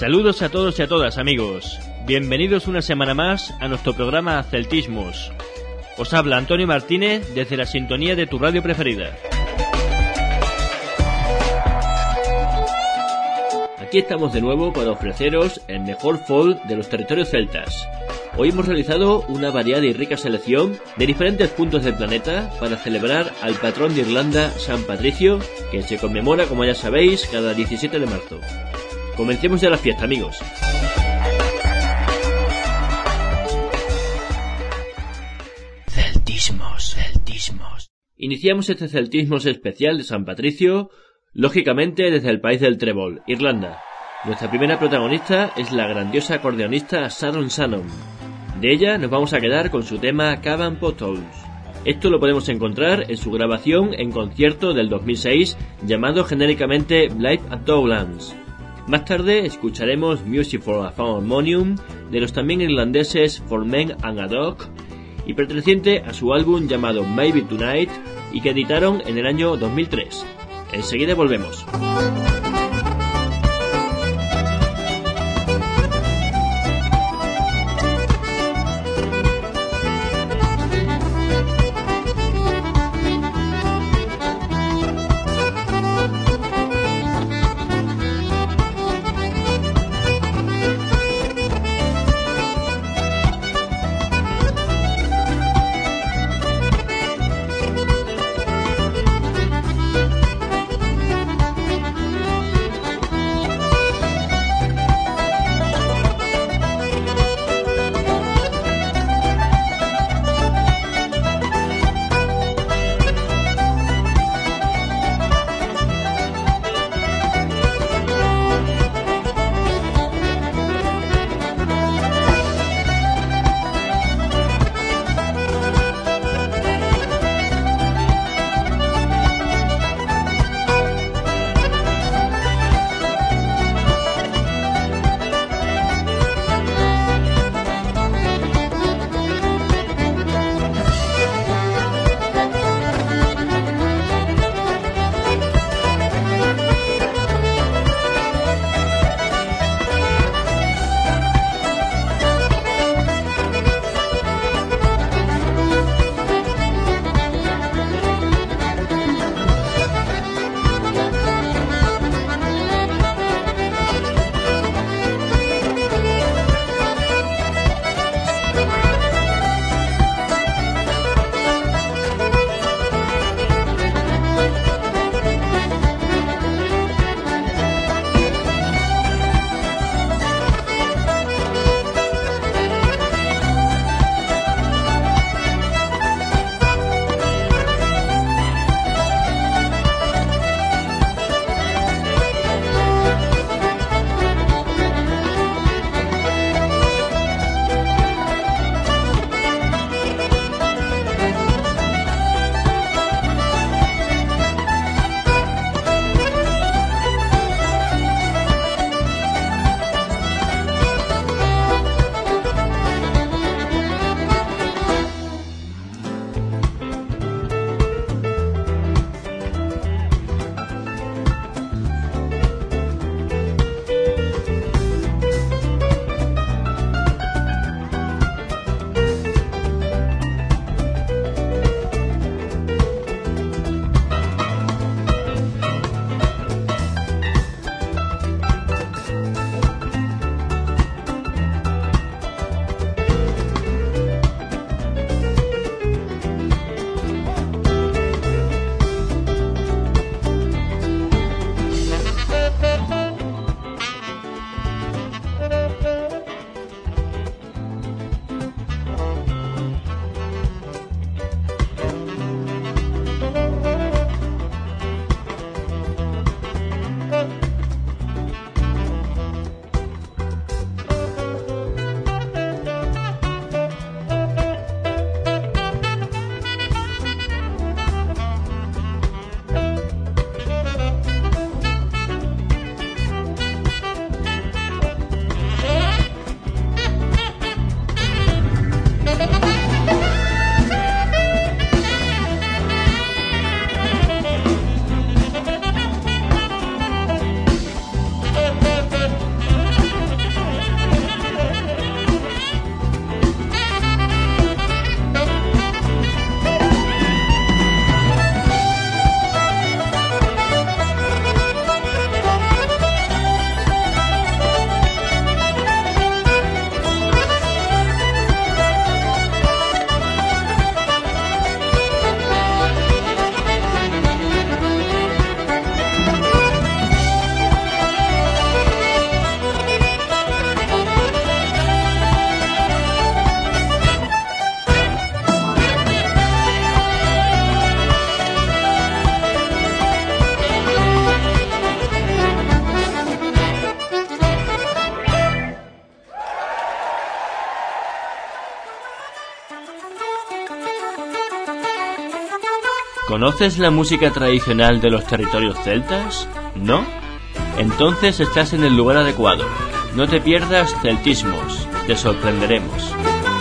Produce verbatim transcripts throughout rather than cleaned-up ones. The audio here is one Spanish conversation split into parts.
Saludos a todos y a todas, amigos. Bienvenidos una semana más a nuestro programa Celtismos. Os habla Antonio Martínez desde la sintonía de tu radio preferida. Aquí estamos de nuevo para ofreceros el mejor folk de los territorios celtas. Hoy hemos realizado una variada y rica selección de diferentes puntos del planeta para celebrar al patrón de Irlanda, San Patricio, que se conmemora, como ya sabéis, cada diecisiete de marzo. Comencemos ya la fiesta, amigos. Celtismos, celtismos. Iniciamos este celtismos especial de San Patricio, lógicamente desde el país del trébol, Irlanda. Nuestra primera protagonista es la grandiosa acordeonista Sharon Shannon. De ella nos vamos a quedar con su tema Cavan Potholes. Esto lo podemos encontrar en su grabación en concierto del dos mil seis llamado genéricamente Live at Dowlands. Más tarde escucharemos Music for a Harmonium de los también irlandeses For Men and a Dog y perteneciente a su álbum llamado Maybe Tonight y que editaron en el año dos mil tres. Enseguida volvemos. ¿Conoces la música tradicional de los territorios celtas? ¿No? Entonces estás en el lugar adecuado. No te pierdas Celtismos. Te sorprenderemos.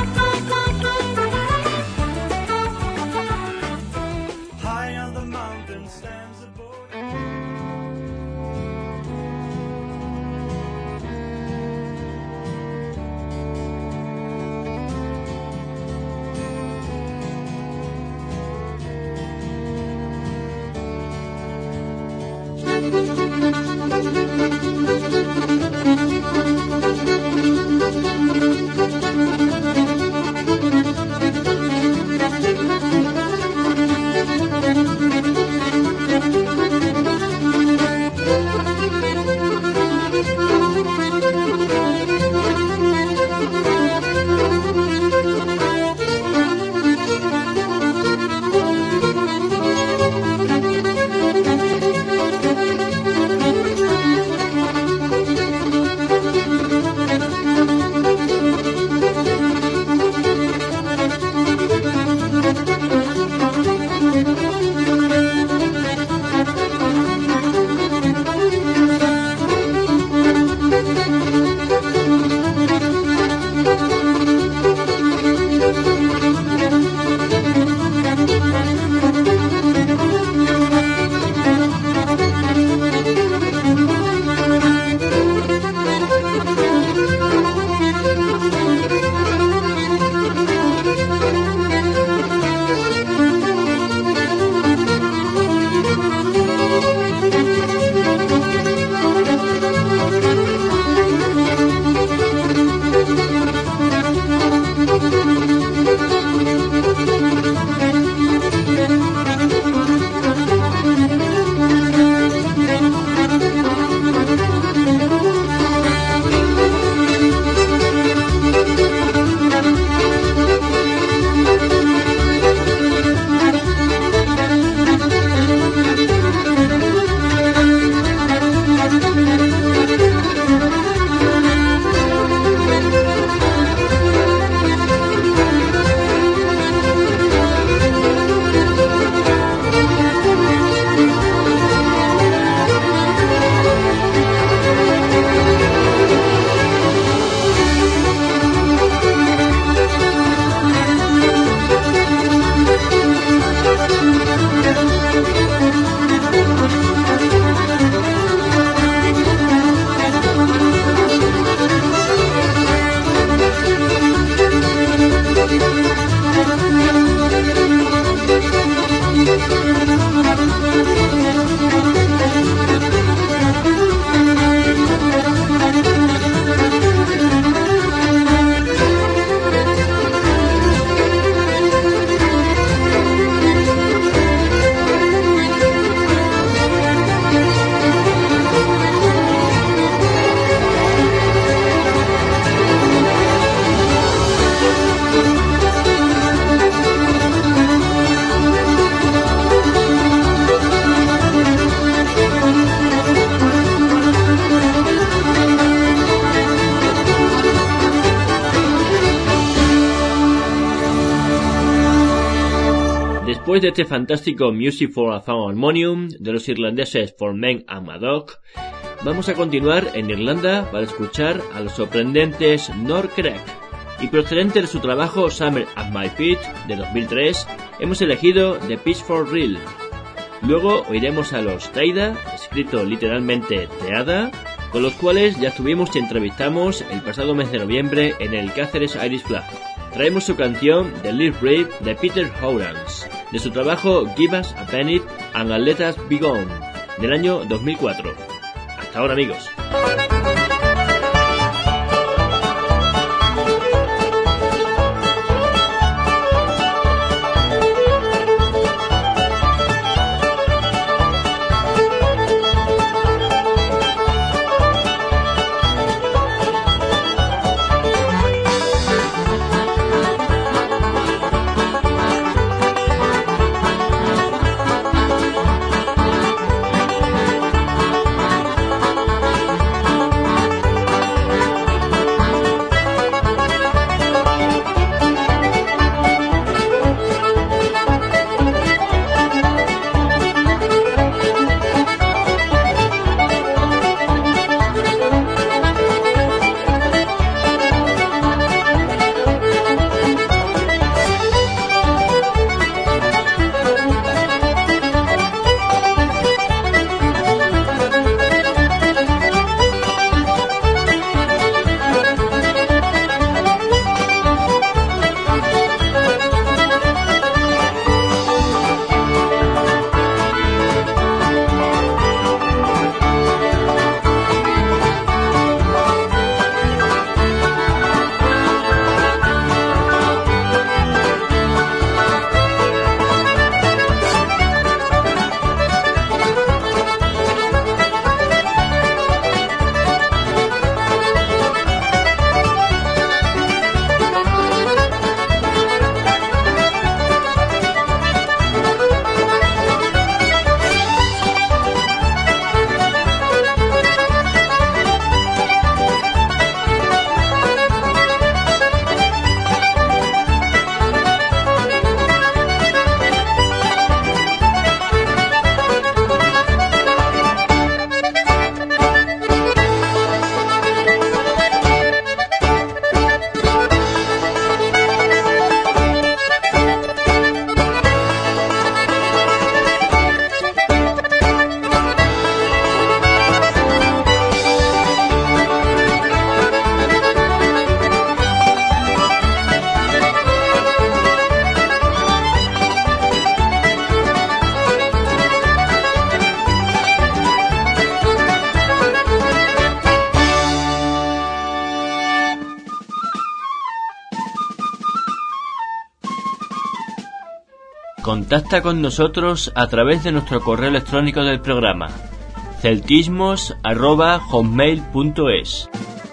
Después de este fantástico Music for a Sound Harmonium de los irlandeses For Men and Madoc, vamos a continuar en Irlanda para escuchar a los sorprendentes Norcrek, y procedente de su trabajo Summer at My Feet de dos mil tres, hemos elegido The Pitchfork Reel. Luego oiremos a los Taida, escrito literalmente Teada, con los cuales ya estuvimos y entrevistamos el pasado mes de noviembre en el Cáceres Irish Club. Traemos su canción The Live Brave de Peter Howlands, de su trabajo Give Us a Penny and Let Us Be Gone, del año dos mil cuatro. Hasta ahora, amigos. Contacta con nosotros a través de nuestro correo electrónico del programa, celtismos arroba hotmail punto es.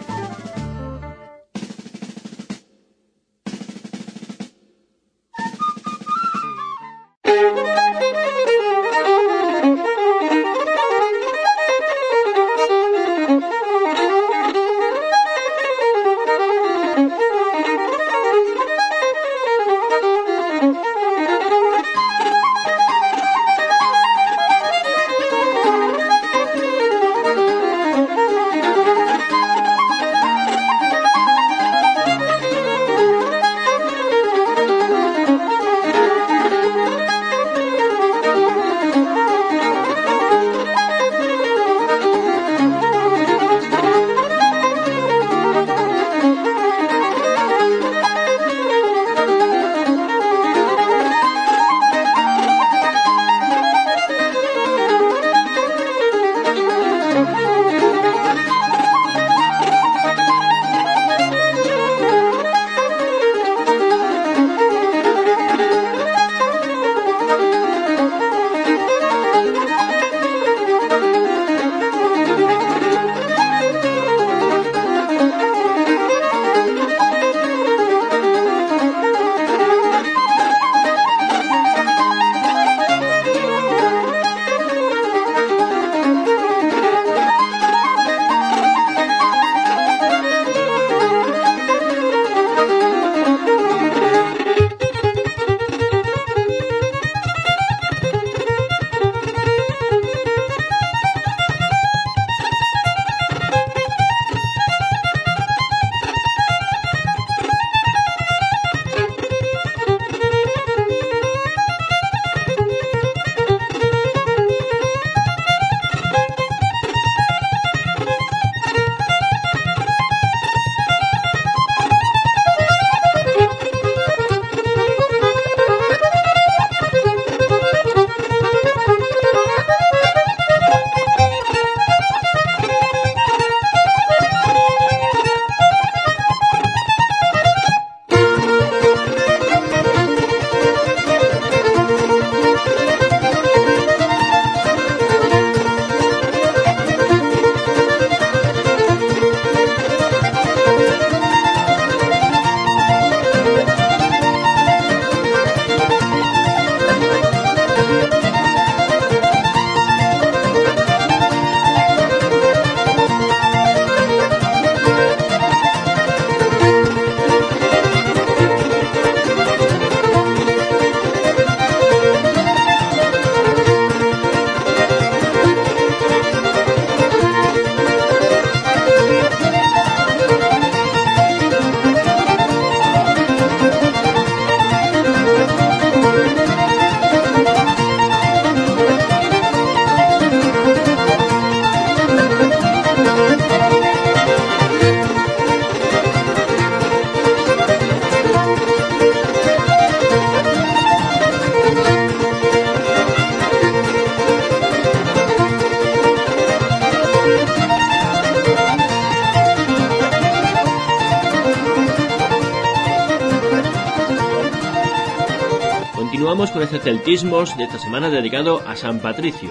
Continuamos con este celtismos de esta semana dedicado a San Patricio.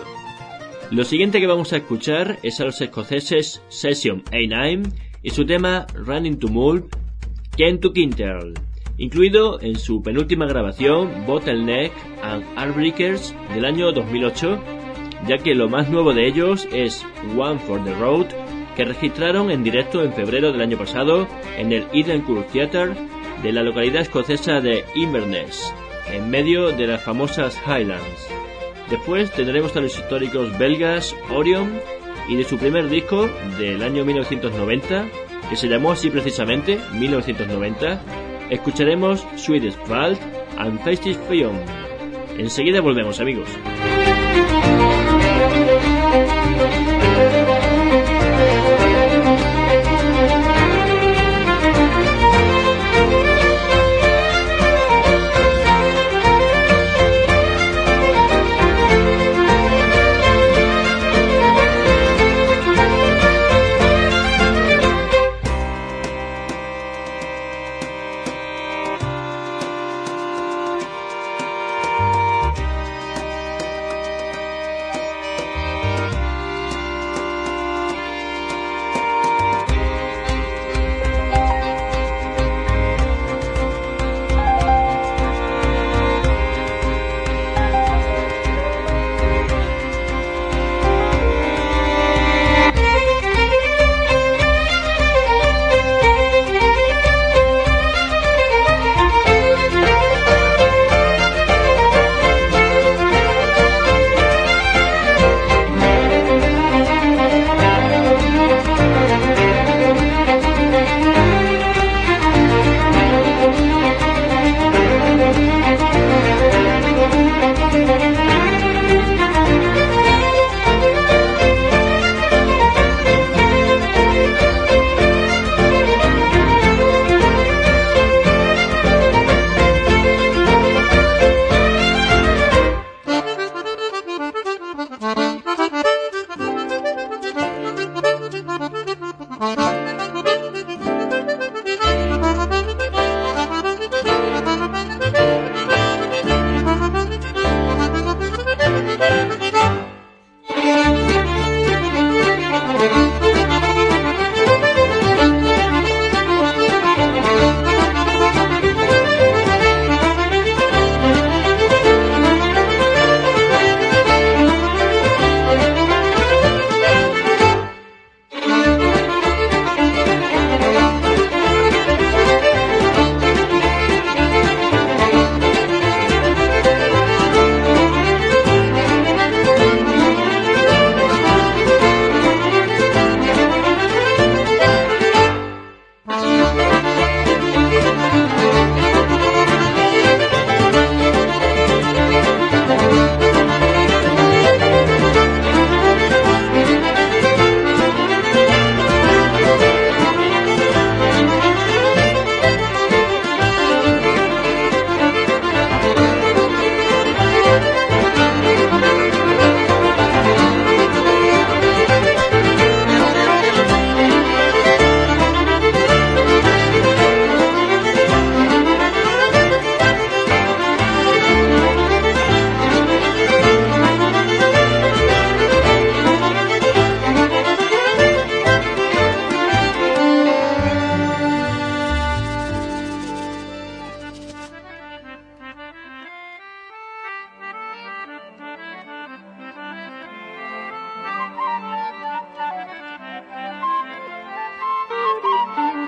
Lo siguiente que vamos a escuchar es a los escoceses Session A nueve y su tema Running to Mulp, Ken to Quinterl, incluido en su penúltima grabación Bottleneck and Heartbreakers del año dos mil ocho, ya que lo más nuevo de ellos es One for the Road, que registraron en directo en febrero del año pasado en el Edencourt Theatre de la localidad escocesa de Inverness, en medio de las famosas Highlands. Después tendremos a los históricos belgas Orion y de su primer disco del año mil novecientos noventa, que se llamó así precisamente, mil novecientos noventa, escucharemos Swedish Valt and Faces Beyond. Enseguida volvemos, amigos.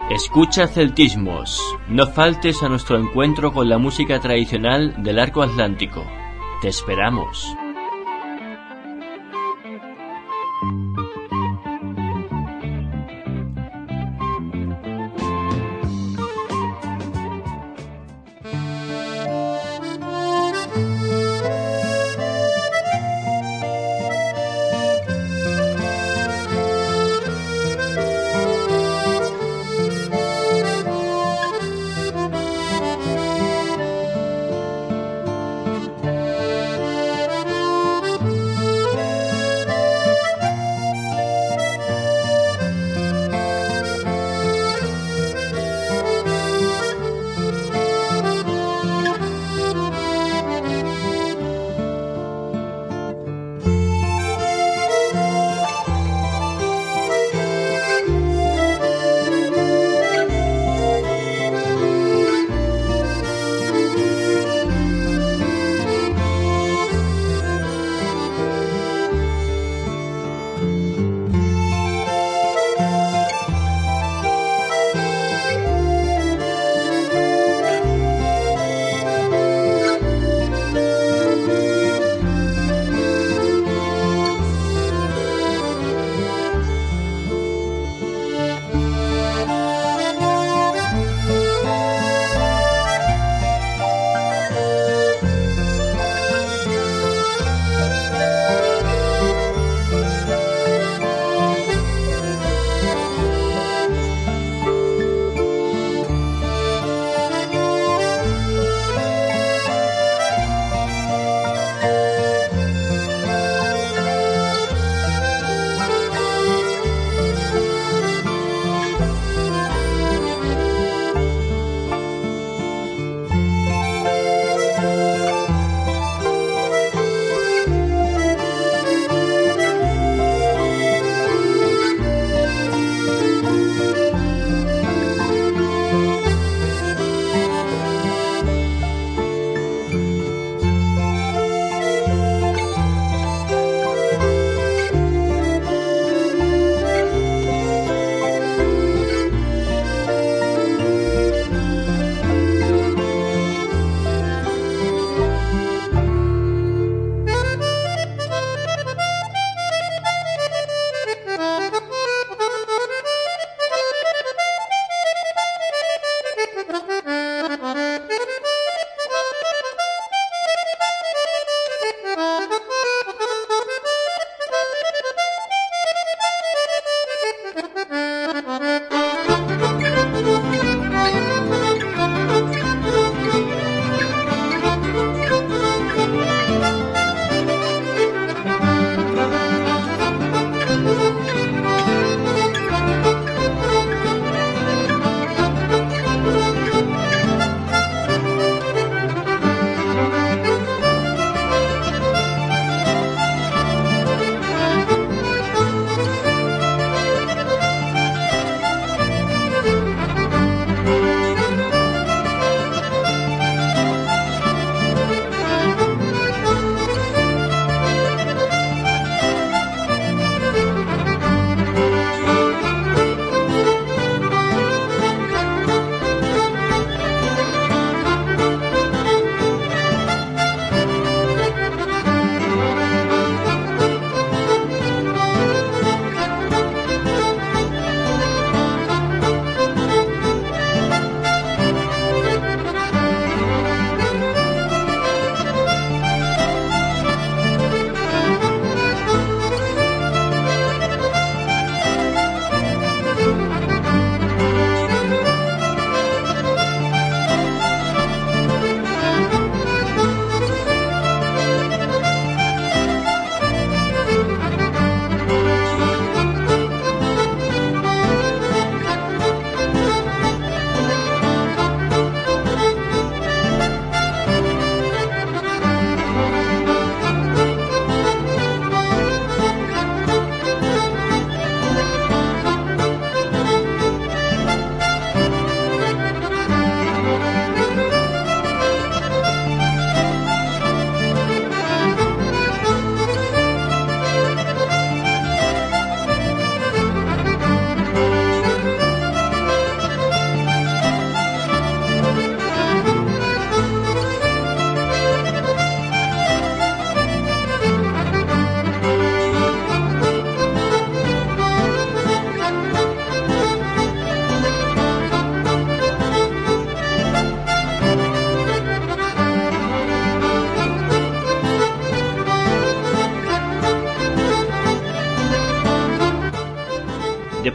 Escucha Celtismos. No faltes a nuestro encuentro con la música tradicional del arco atlántico. Te esperamos.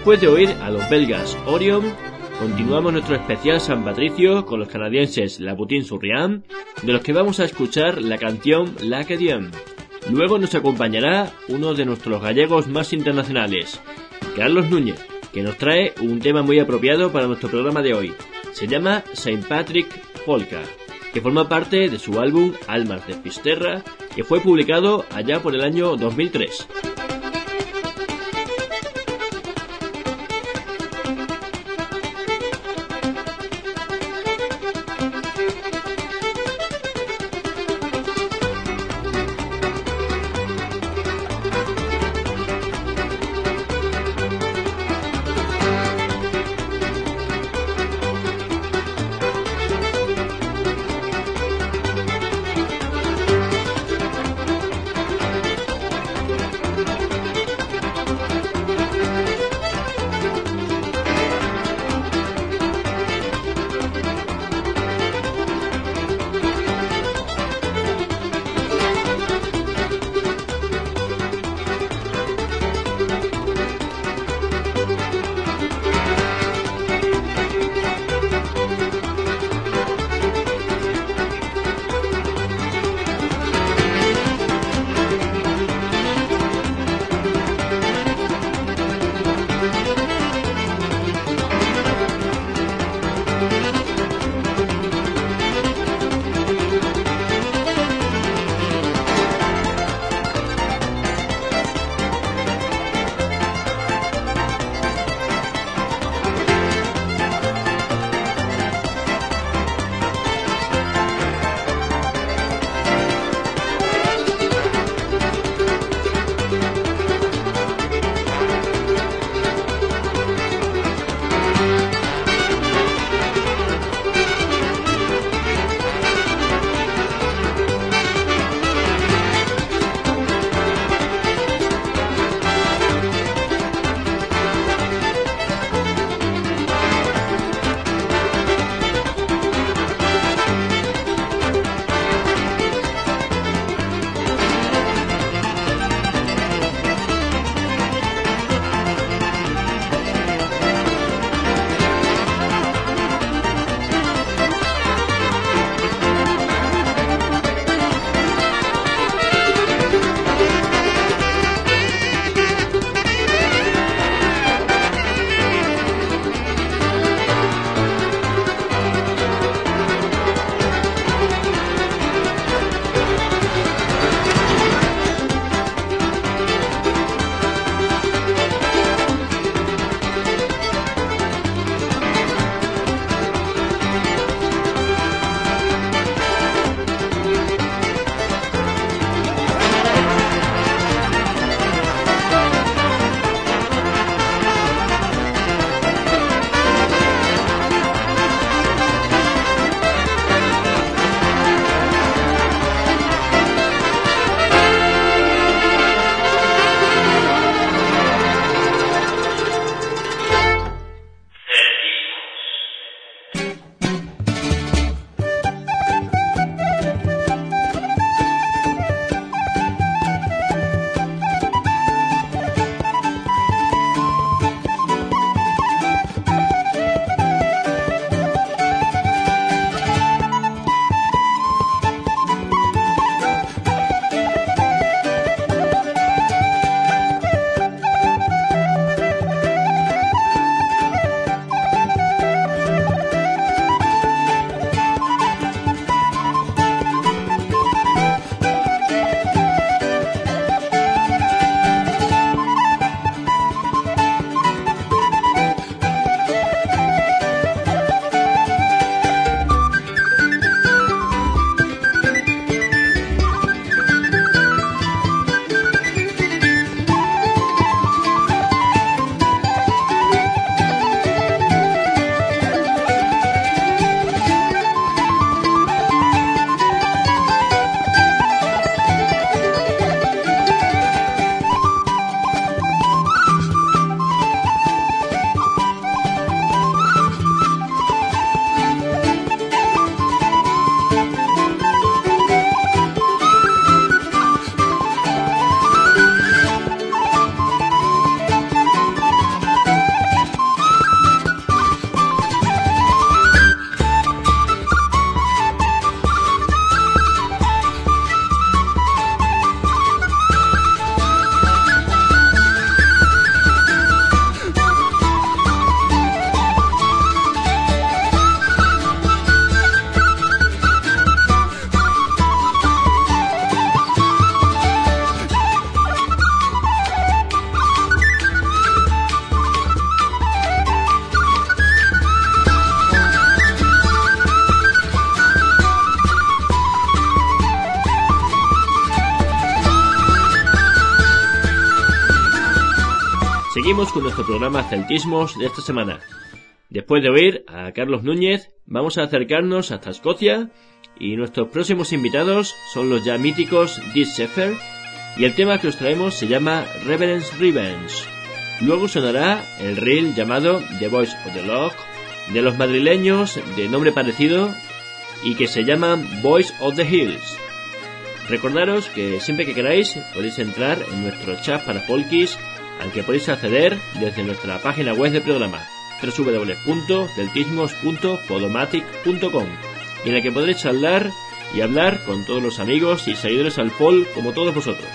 Después de oír a los belgas Orion, continuamos nuestro especial San Patricio con los canadienses La Boutin-sur-Rhône, de los que vamos a escuchar la canción La Quedienne. Luego nos acompañará uno de nuestros gallegos más internacionales, Carlos Núñez, que nos trae un tema muy apropiado para nuestro programa de hoy. Se llama Saint Patrick Polka, que forma parte de su álbum Almas de Fisterra, que fue publicado allá por el año dos mil tres. seguimos con nuestro programa Celtismos de esta semana. Después de oír a Carlos Núñez, vamos a acercarnos hasta Escocia y nuestros próximos invitados son los ya míticos Dead Shepherd y el tema que os traemos se llama Reverence Revenge. Luego sonará el reel llamado The Voice of the Lock de los madrileños de nombre parecido y que se llaman Voice of the Hills. Recordaros que siempre que queráis podéis entrar en nuestro chat para folkies al que podéis acceder desde nuestra página web del programa doble u doble u doble u punto celtismos punto podomatic punto com y en el que podréis charlar y hablar con todos los amigos y seguidores al folk como todos vosotros.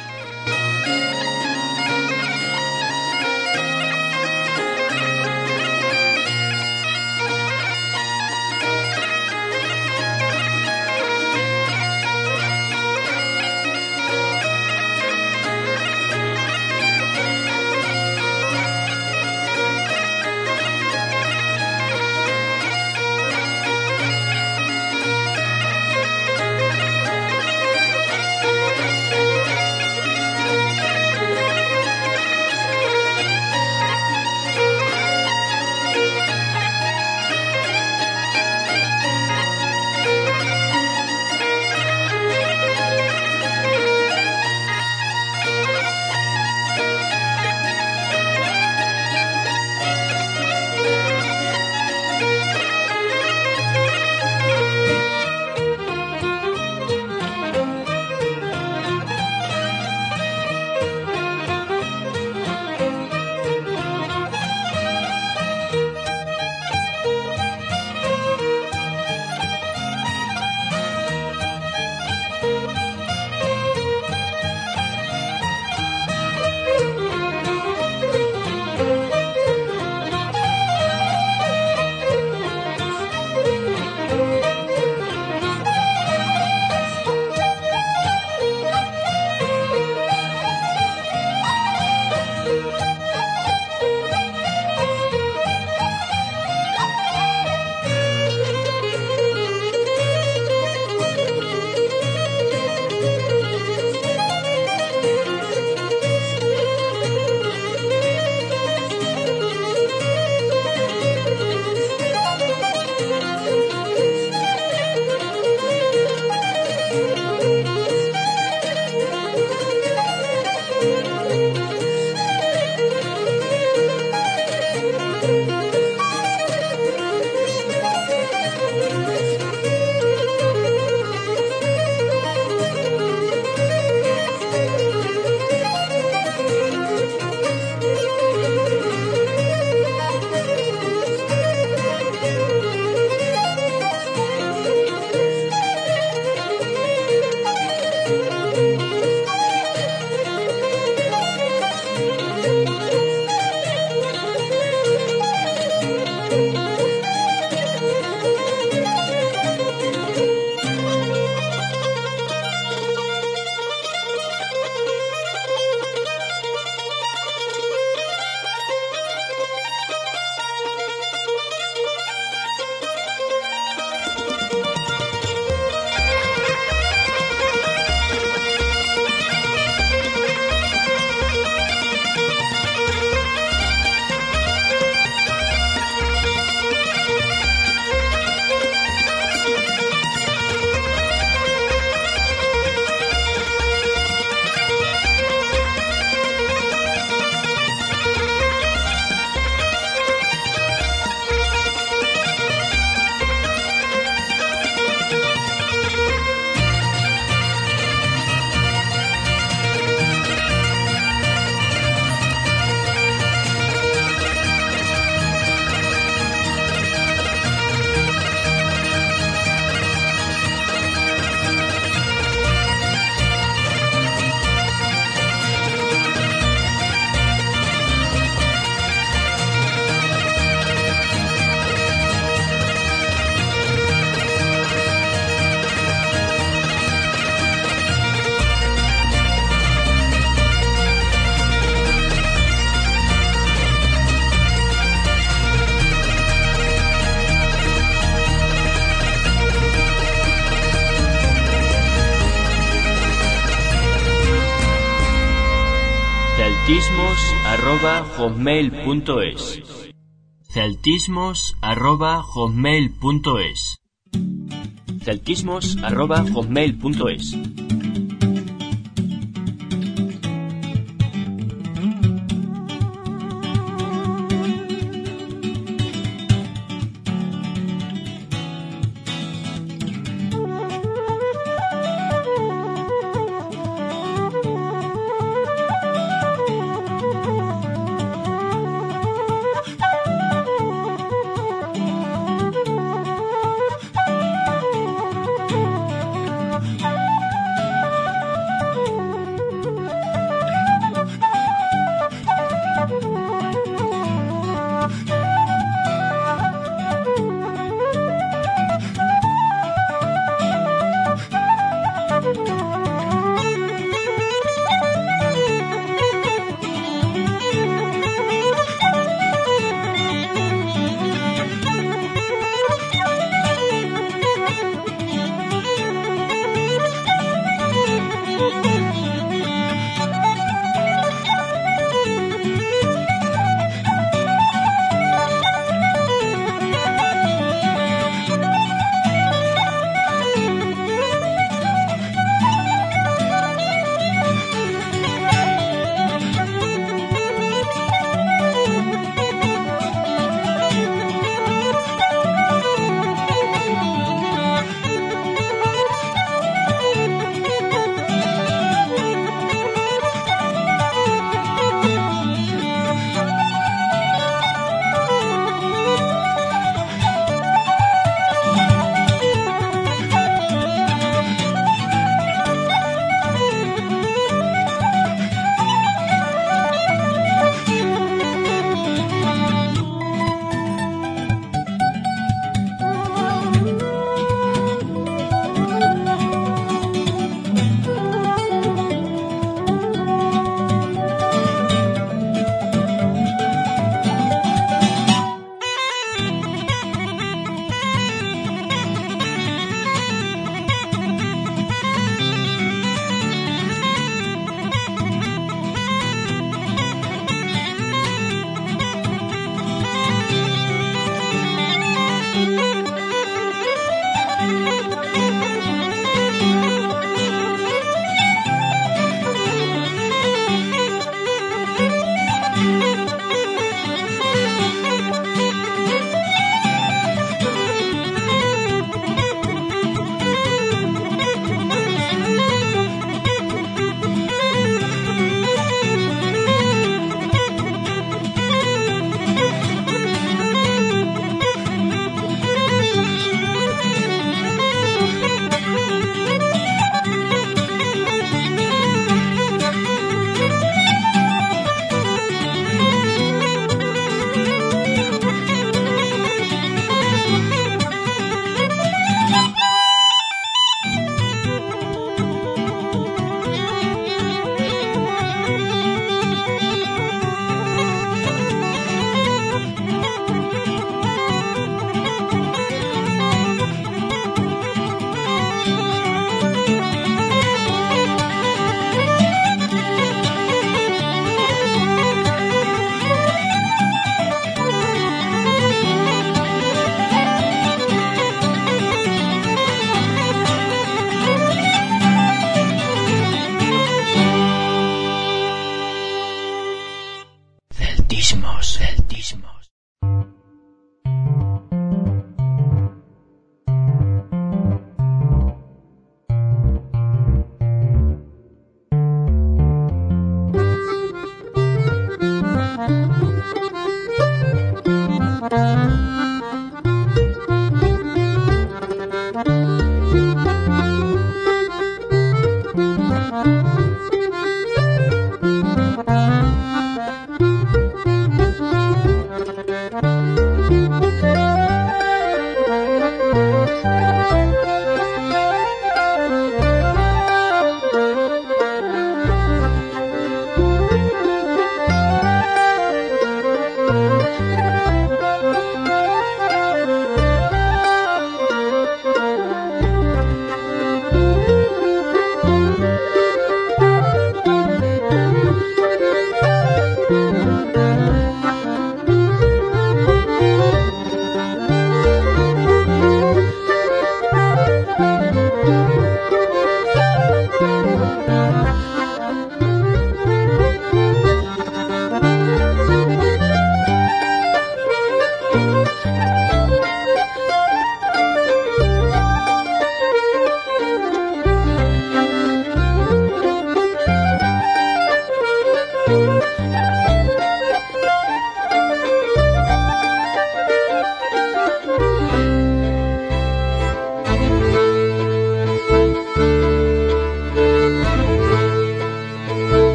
celtismos arroba hotmail punto es. celtismos arroba hotmail punto es. celtismos arroba hotmail punto es.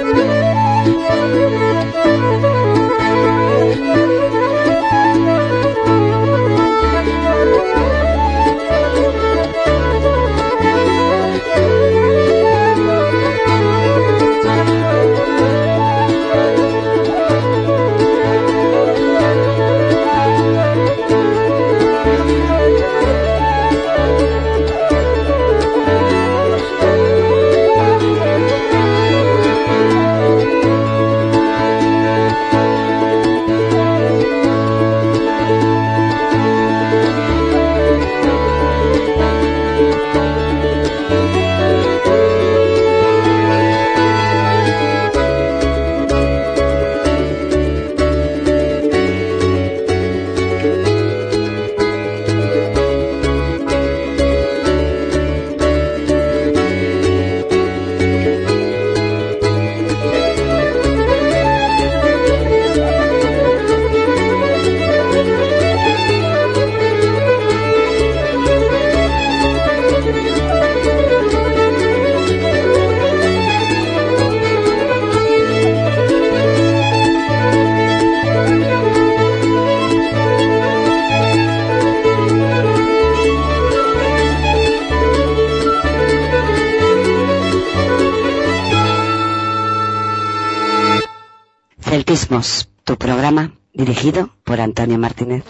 Celtismos, tu programa dirigido por Antonio Martínez.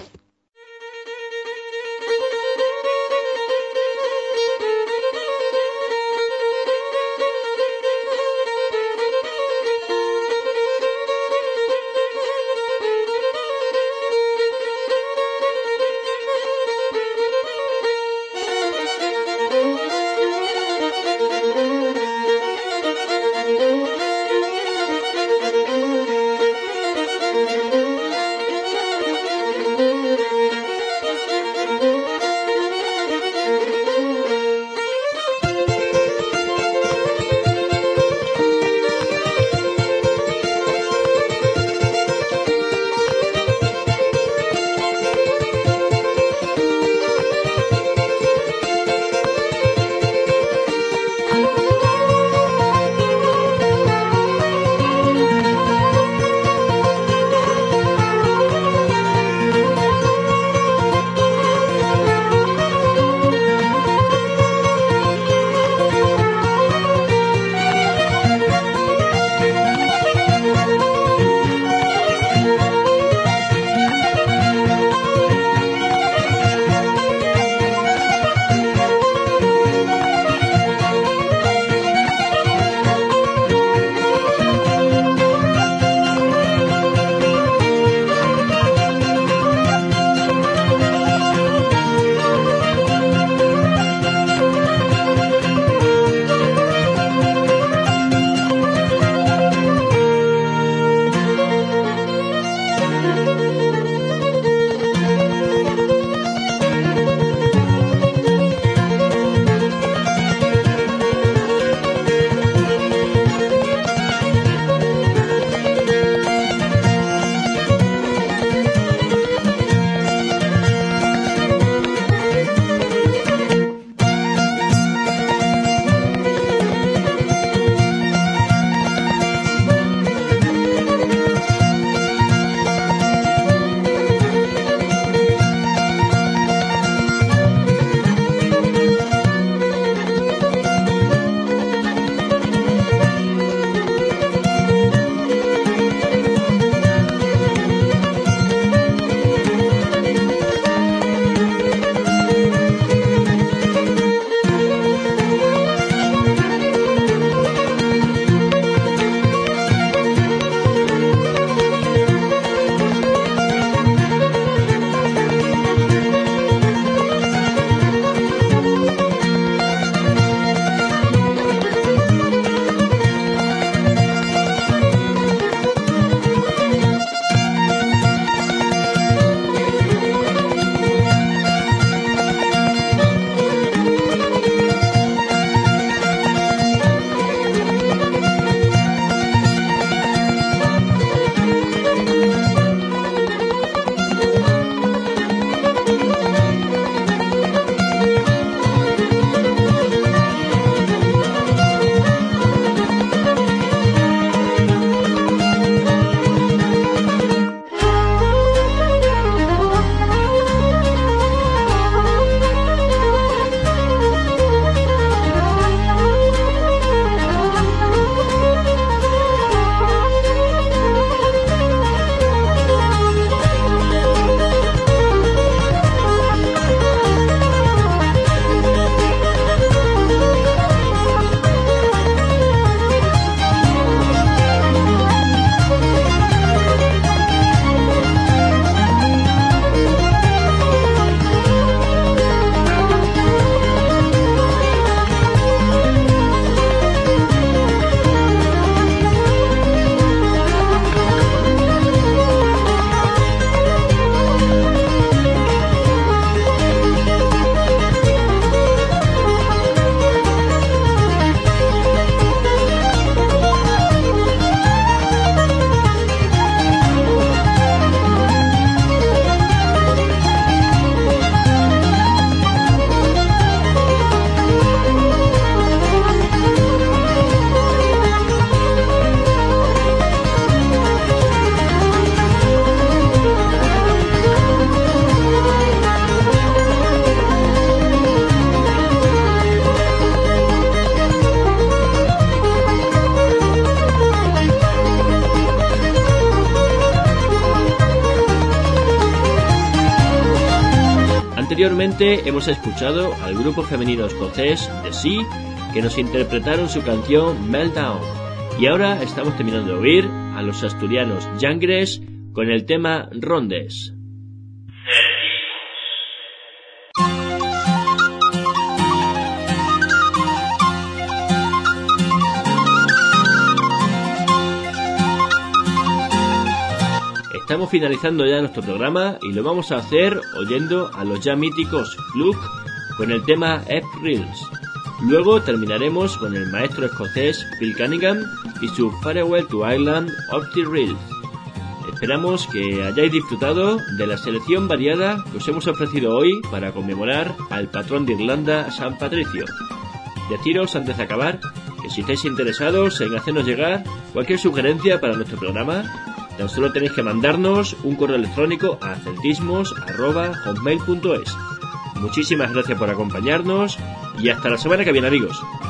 Anteriormente hemos escuchado al grupo femenino escocés The Sea, que nos interpretaron su canción Meltdown. Y ahora estamos terminando de oír a los asturianos Yangres con el tema Rondes. Estamos finalizando ya nuestro programa y lo vamos a hacer oyendo a los ya míticos Fluke con el tema F-Reels. Luego terminaremos con el maestro escocés Phil Cunningham y su Farewell to Ireland of the Reels. Esperamos que hayáis disfrutado de la selección variada que os hemos ofrecido hoy para conmemorar al patrón de Irlanda, San Patricio. Deciros antes de acabar que si estáis interesados en hacernos llegar cualquier sugerencia para nuestro programa, tan solo tenéis que mandarnos un correo electrónico a celtismos arroba hotmail punto es. Muchísimas gracias por acompañarnos y hasta la semana que viene, amigos.